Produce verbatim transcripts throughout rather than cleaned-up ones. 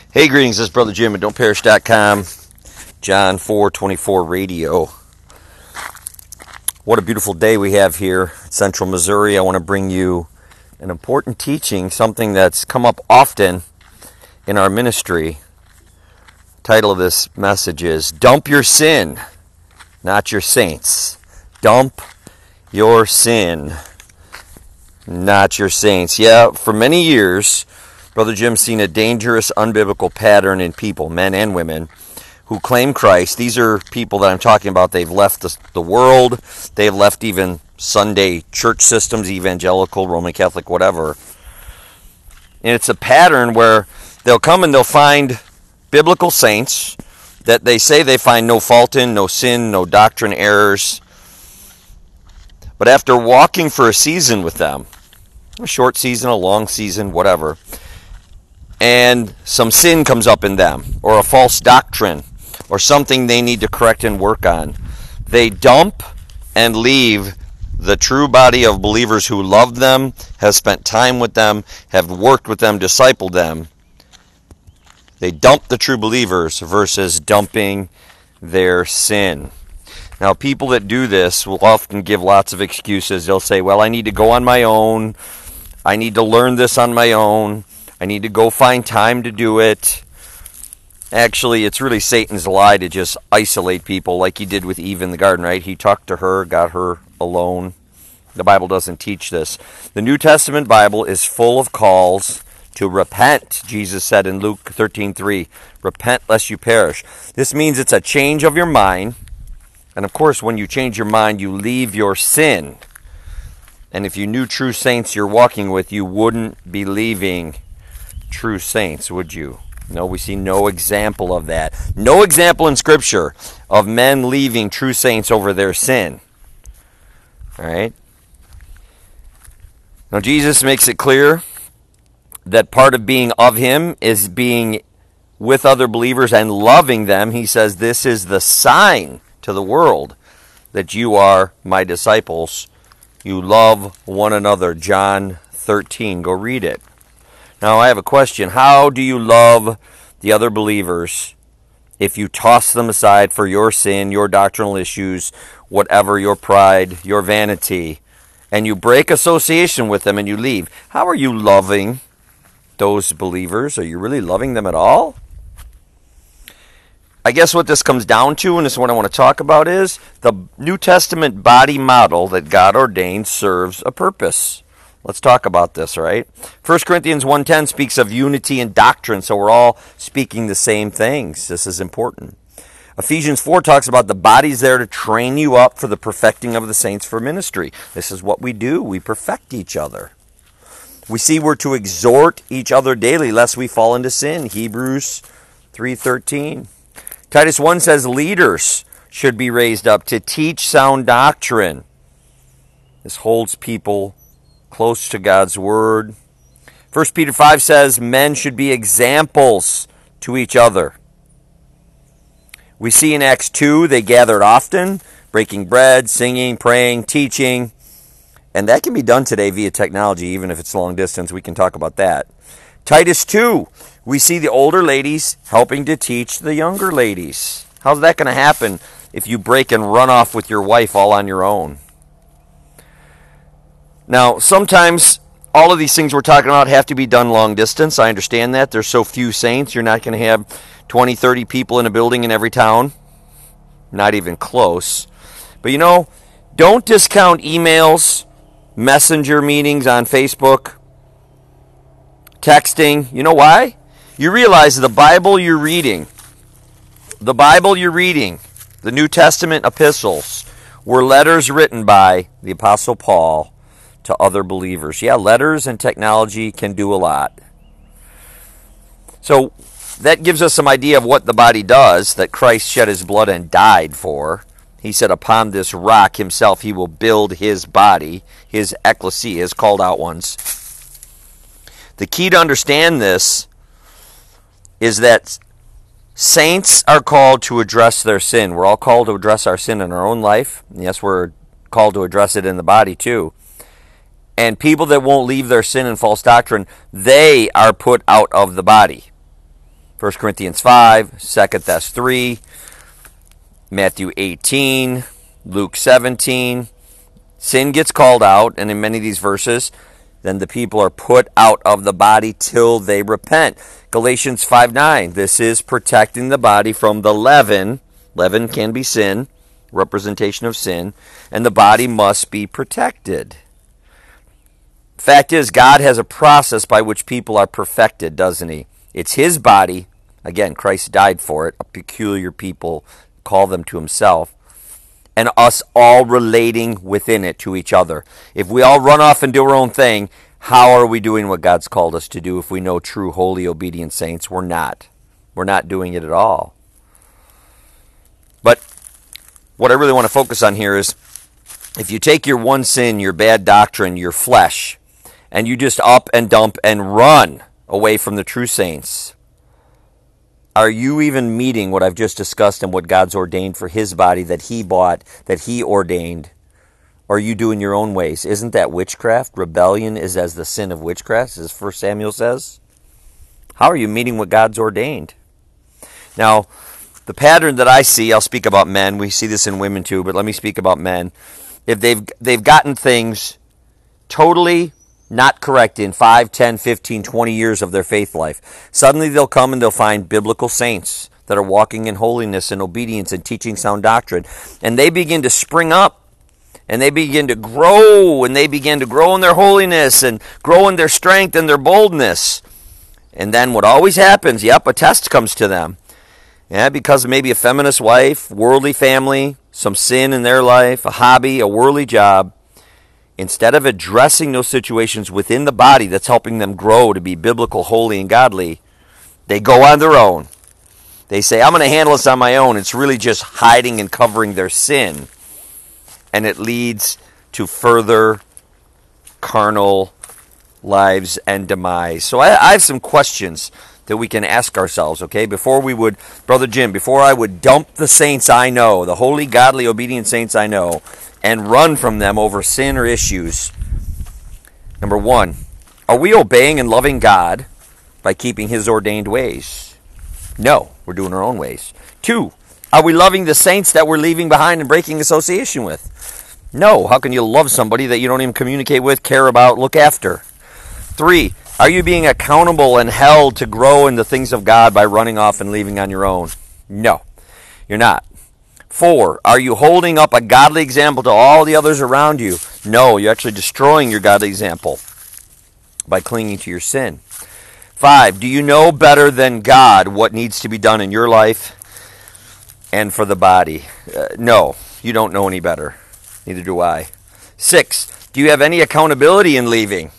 Hey, greetings, this is Brother Jim at don't perish dot com, John four twenty-four radio. What a beautiful day we have here in Central Missouri. I want to bring you an important teaching, something that's come up often in our ministry. The title of this message is Dump Your Sin, Not Your Saints. Dump your sin, not your saints. Yeah, for many years, Brother Jim's seen a dangerous, unbiblical pattern in people, men and women, who claim Christ. These are people that I'm talking about. They've left the, the world. They've left even Sunday church systems, evangelical, Roman Catholic, whatever. And it's a pattern where they'll come and they'll find biblical saints that they say they find no fault in, no sin, no doctrine errors. But after walking for a season with them, a short season, a long season, whatever, and some sin comes up in them, or a false doctrine, or something they need to correct and work on, they dump and leave the true body of believers who loved them, have spent time with them, have worked with them, discipled them. They dump the true believers versus dumping their sin. Now, people that do this will often give lots of excuses. They'll say, well, I need to go on my own. I need to learn this on my own. I need to go find time to do it. Actually, it's really Satan's lie to just isolate people like he did with Eve in the garden, right? He talked to her, got her alone. The Bible doesn't teach this. The New Testament Bible is full of calls to repent. Jesus said in Luke thirteen three, repent lest you perish. This means it's a change of your mind. And of course, when you change your mind, you leave your sin. And if you knew true saints you're walking with, you wouldn't be leaving true saints, would you? No, we see no example of that. No example in Scripture of men leaving true saints over their sin. All right? Now, Jesus makes it clear that part of being of Him is being with other believers and loving them. He says, this is the sign to the world that you are my disciples. You love one another. John thirteen. Go read it. Now, I have a question. How do you love the other believers if you toss them aside for your sin, your doctrinal issues, whatever, your pride, your vanity, and you break association with them and you leave? How are you loving those believers? Are you really loving them at all? I guess what this comes down to, and this is what I want to talk about, is the New Testament body model that God ordained serves a purpose. Let's talk about this, all right? First Corinthians one ten speaks of unity in doctrine, so we're all speaking the same things. This is important. Ephesians four talks about the body's there to train you up for the perfecting of the saints for ministry. This is what we do. We perfect each other. We see we're to exhort each other daily lest we fall into sin. Hebrews three thirteen. Titus one says leaders should be raised up to teach sound doctrine. This holds people close to God's word. First Peter five says men should be examples to each other. We see in Acts two they gathered often, breaking bread, singing, praying, teaching. And that can be done today via technology, even if it's long distance. We can talk about that. Titus two, we see the older ladies helping to teach the younger ladies. How's that going to happen if you break and run off with your wife all on your own? Now, sometimes all of these things we're talking about have to be done long distance. I understand that. There's so few saints. You're not going to have twenty, thirty people in a building in every town. Not even close. But you know, don't discount emails, messenger meetings on Facebook, texting. You know why? You realize the Bible you're reading, the Bible you're reading, the New Testament epistles, were letters written by the Apostle Paul to other believers. Yeah, letters and technology can do a lot. So that gives us some idea of what the body does, that Christ shed his blood and died for. He said, upon this rock himself he will build his body, his ecclesia, his called out ones. The key to understand this is that saints are called to address their sin. We're all called to address our sin in our own life. And yes, we're called to address it in the body too. And people that won't leave their sin and false doctrine, they are put out of the body. First Corinthians five, Second Thess three, Matthew eighteen, Luke seventeen. Sin gets called out, and in many of these verses, then the people are put out of the body till they repent. Galatians five nine, this is protecting the body from the leaven. Leaven can be sin, representation of sin, and the body must be protected. Fact is, God has a process by which people are perfected, doesn't he? It's his body. Again, Christ died for it. A peculiar people call them to himself. And us all relating within it to each other. If we all run off and do our own thing, how are we doing what God's called us to do if we know true, holy, obedient saints? We're not. We're not doing it at all. But what I really want to focus on here is, if you take your one sin, your bad doctrine, your flesh, and you just up and dump and run away from the true saints, are you even meeting what I've just discussed and what God's ordained for his body that he bought, that he ordained? Or are you doing your own ways? Isn't that witchcraft? Rebellion is as the sin of witchcraft, as First Samuel says. How are you meeting what God's ordained? Now, the pattern that I see, I'll speak about men. We see this in women too, but let me speak about men. If they've they've gotten things totally not correct in five, ten, fifteen, twenty years of their faith life, suddenly they'll come and they'll find biblical saints that are walking in holiness and obedience and teaching sound doctrine. And they begin to spring up and they begin to grow and they begin to grow in their holiness and grow in their strength and their boldness. And then what always happens, yep, a test comes to them. Yeah, because of maybe a feminist wife, worldly family, some sin in their life, a hobby, a worldly job. Instead of addressing those situations within the body that's helping them grow to be biblical, holy, and godly, they go on their own. They say, I'm going to handle this on my own. It's really just hiding and covering their sin. And it leads to further carnal lives and demise. So I, I have some questions that we can ask ourselves, okay? Before we would, Brother Jim, before I would dump the saints I know, the holy, godly, obedient saints I know, and run from them over sin or issues. Number one, are we obeying and loving God by keeping his ordained ways? No, we're doing our own ways. Two, are we loving the saints that we're leaving behind and breaking association with? No, how can you love somebody that you don't even communicate with, care about, look after? Three, are you being accountable and held to grow in the things of God by running off and leaving on your own? No, you're not. Four, are you holding up a godly example to all the others around you? No, you're actually destroying your godly example by clinging to your sin. Five, do you know better than God what needs to be done in your life and for the body? Uh, no, you don't know any better. Neither do I. Six, do you have any accountability in leaving?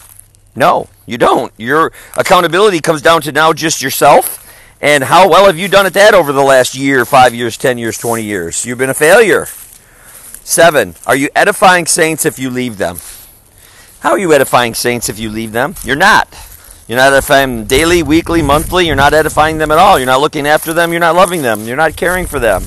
No, you don't. Your accountability comes down to now just yourself. And how well have you done at that over the last year, five years, ten years, twenty years? You've been a failure. Seven, are you edifying saints if you leave them? How are you edifying saints if you leave them? You're not. You're not edifying them daily, weekly, monthly. You're not edifying them at all. You're not looking after them. You're not loving them. You're not caring for them.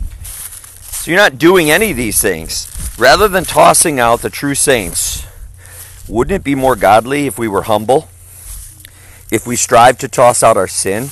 So you're not doing any of these things. Rather than tossing out the true saints, wouldn't it be more godly if we were humble? If we strive to toss out our sin?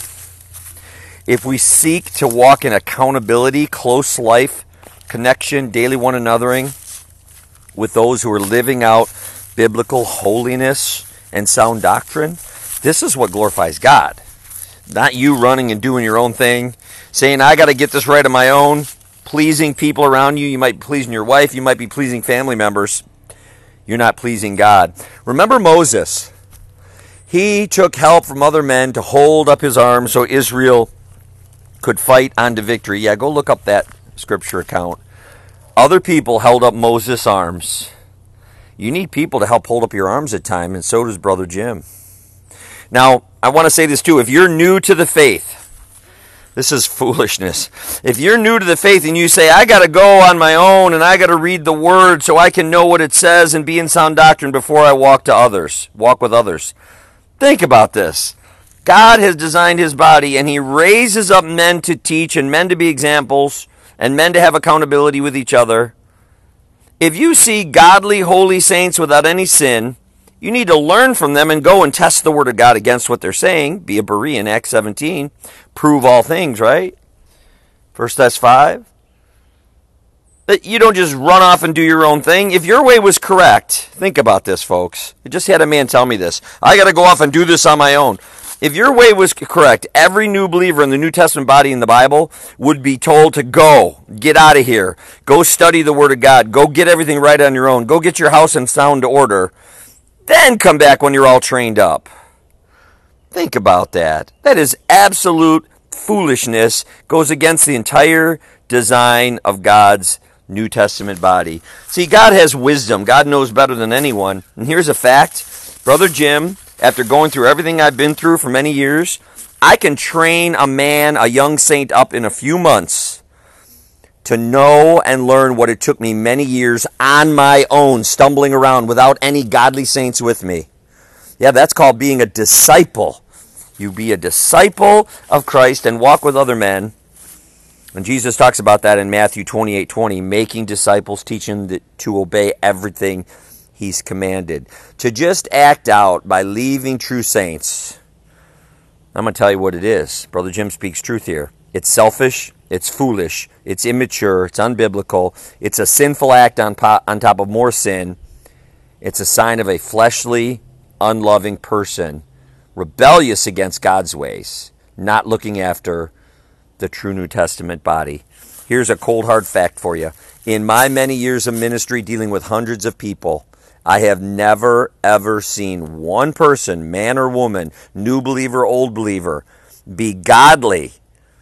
If we seek to walk in accountability, close life, connection, daily one anothering with those who are living out biblical holiness and sound doctrine, this is what glorifies God. Not you running and doing your own thing, saying, I got to get this right on my own, pleasing people around you. You might be pleasing your wife. You might be pleasing family members. You're not pleasing God. Remember Moses. He took help from other men to hold up his arms so Israel could fight on to victory. Yeah, go look up that scripture account. Other people held up Moses' arms. You need people to help hold up your arms at times, and so does Brother Jim. Now, I want to say this too. If you're new to the faith, this is foolishness. If you're new to the faith and you say, I got to go on my own and I got to read the word so I can know what it says and be in sound doctrine before I walk to others, walk with others. Think about this. God has designed his body, and he raises up men to teach and men to be examples and men to have accountability with each other. If you see godly, holy saints without any sin You need to learn from them and go and test the Word of God against what they're saying. Be a Berean, Acts seventeen. Prove all things, right? First Thess five. You don't just run off and do your own thing. If your way was correct, think about this, folks. I just had a man tell me this. I got to go off and do this on my own. If your way was correct, every new believer in the New Testament body in the Bible would be told to go, get out of here, go study the Word of God, go get everything right on your own, go get your house in sound order, then come back when you're all trained up. Think about that. That is absolute foolishness, goes against the entire design of God's New Testament body. See, God has wisdom. God knows better than anyone. And here's a fact. Brother Jim, after going through everything I've been through for many years, I can train a man, a young saint, up in a few months to know and learn what it took me many years on my own, stumbling around without any godly saints with me. Yeah, that's called being a disciple. You be a disciple of Christ and walk with other men. And Jesus talks about that in Matthew twenty-eight twenty, making disciples, teaching them to obey everything He's commanded. To just act out by leaving true saints, I'm going to tell you what it is. Brother Jim speaks truth here. It's selfish, it's foolish, it's immature, it's unbiblical, it's a sinful act on, po- on top of more sin. It's a sign of a fleshly, unloving person, rebellious against God's ways, not looking after the true New Testament body. Here's a cold hard fact for you. In my many years of ministry dealing with hundreds of people, I have never ever seen one person, man or woman, new believer, old believer, be godly,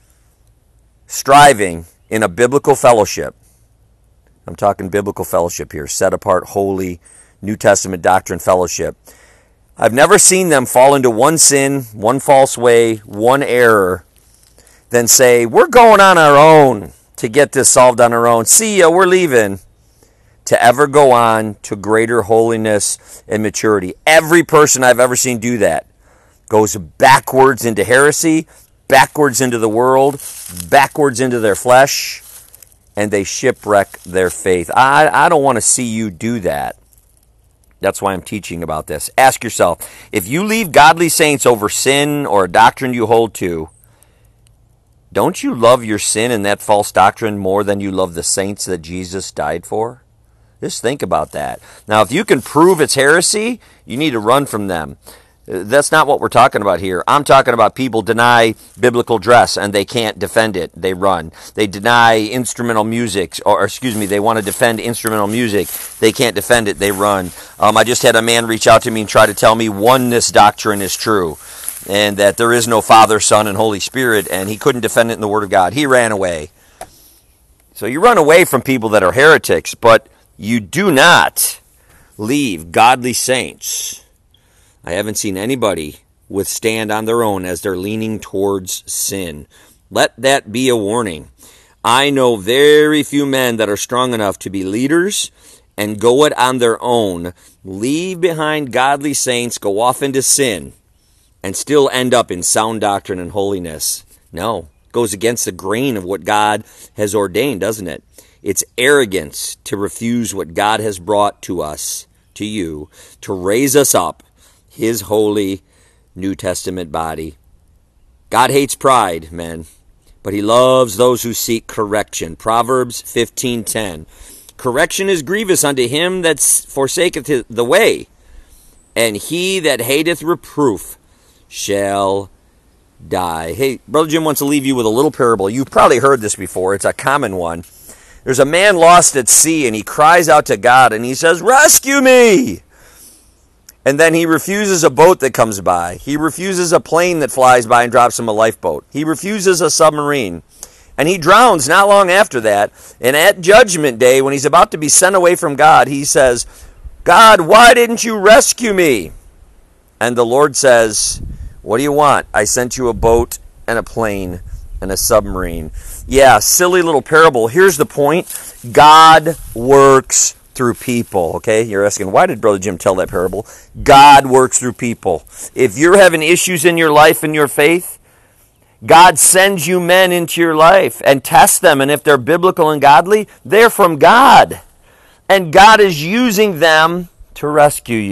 striving in a biblical fellowship. I'm talking biblical fellowship here, set apart, holy, New Testament doctrine fellowship. I've never seen them fall into one sin, one false way, one error, then say, we're going on our own to get this solved on our own. See ya, we're leaving. To ever go on to greater holiness and maturity. Every person I've ever seen do that goes backwards into heresy, backwards into the world, backwards into their flesh, and they shipwreck their faith. I, I don't want to see you do that. That's why I'm teaching about this. Ask yourself, if you leave godly saints over sin or a doctrine you hold to, don't you love your sin and that false doctrine more than you love the saints that Jesus died for? Just think about that. Now, if you can prove it's heresy, you need to run from them. That's not what we're talking about here. I'm talking about people deny biblical dress and they can't defend it. They run. They deny instrumental music, or excuse me, they want to defend instrumental music. They can't defend it. They run. Um, I just had a man reach out to me and try to tell me oneness doctrine is true, and that there is no Father, Son, and Holy Spirit, and he couldn't defend it in the Word of God. He ran away. So you run away from people that are heretics, but you do not leave godly saints. I haven't seen anybody withstand on their own as they're leaning towards sin. Let that be a warning. I know very few men that are strong enough to be leaders and go it on their own, leave behind godly saints, go off into sin, and still end up in sound doctrine and holiness. No, it goes against the grain of what God has ordained, doesn't it? It's arrogance to refuse what God has brought to us, to you, to raise us up, His holy New Testament body. God hates pride, men, but He loves those who seek correction. Proverbs fifteen ten. Correction is grievous unto him that forsaketh the way, and he that hateth reproof shall die. Hey, Brother Jim wants to leave you with a little parable. You've probably heard this before. It's a common one. There's a man lost at sea, and he cries out to God, and he says, "Rescue me!" And then he refuses a boat that comes by. He refuses a plane that flies by and drops him a lifeboat. He refuses a submarine. And he drowns not long after that. And at Judgment Day, when he's about to be sent away from God, he says, "God, why didn't you rescue me?" And the Lord says, "What do you want? I sent you a boat and a plane and a submarine." Yeah, silly little parable. Here's the point. God works through people, okay? You're asking, why did Brother Jim tell that parable? God works through people. If you're having issues in your life and your faith, God sends you men into your life and tests them, and if they're biblical and godly, they're from God. And God is using them to rescue you.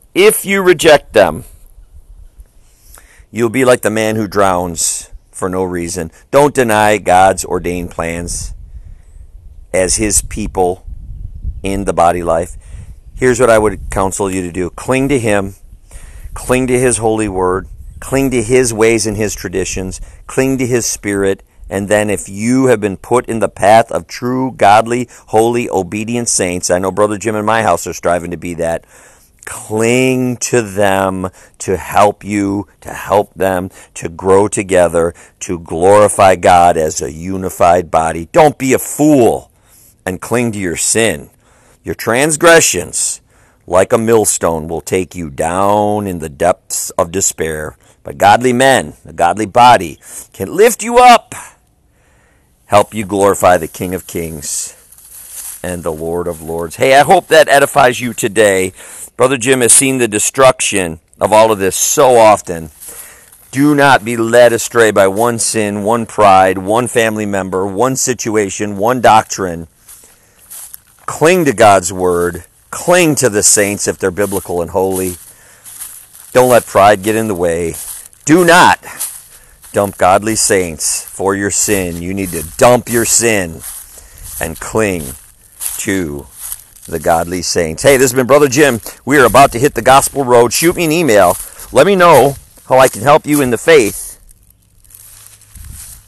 If you reject them, you'll be like the man who drowns for no reason. Don't deny God's ordained plans as his people in the body life. Here's what I would counsel you to do. Cling to him. Cling to his holy word. Cling to his ways and his traditions. Cling to his spirit. And then if you have been put in the path of true, godly, holy, obedient saints, I know Brother Jim and my house are striving to be that, cling to them to help you, to help them, to grow together, to glorify God as a unified body. Don't be a fool and cling to your sin. Your transgressions, like a millstone, will take you down in the depths of despair. But godly men, a godly body, can lift you up, help you glorify the King of Kings and the Lord of Lords. Hey, I hope that edifies you today. Brother Jim has seen the destruction of all of this so often. Do not be led astray by one sin, one pride, one family member, one situation, one doctrine. Cling to God's word. Cling to the saints if they're biblical and holy. Don't let pride get in the way. Do not dump godly saints for your sin. You need to dump your sin and cling to the godly saints. Hey, this has been Brother Jim. We are about to hit the gospel road. Shoot me an email. Let me know how I can help you in the faith.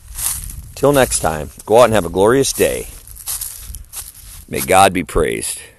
Till next time, go out and have a glorious day. May God be praised.